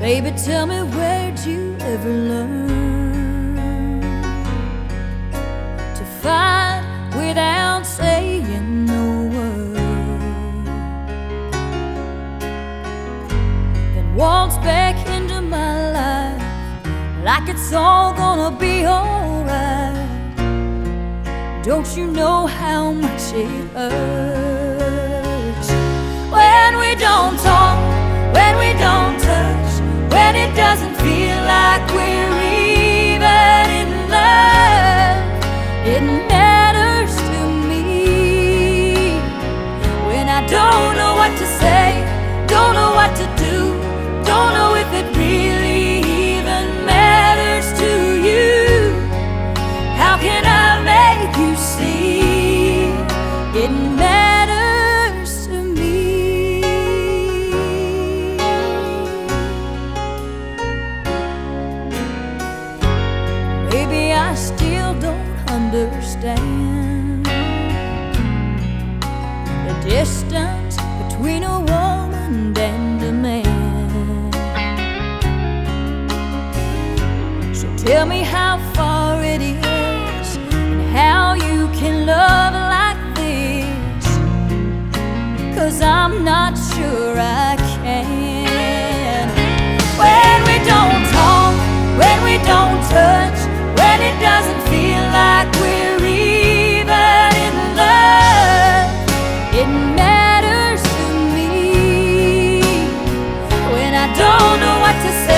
Baby, tell me, where'd you ever learn to fight without saying no word? Then waltz back into my life like it's all gonna be alright. Don't you know how much it hurts when we don't talk, when we don't touch, when it doesn't feel like we're even in love? It matters to me when I don't know what to say, don't know what to do, don't know if it really even matters to you. How can I make you see it matters to me? Maybe I still don't understand the distance between a woman and a man. So tell me how far it is and how you can love like this, 'cause I'm not sure I can. When we don't talk, when we don't touch, when it doesn't feel like we're even in love, it matters to me when I don't know what to say,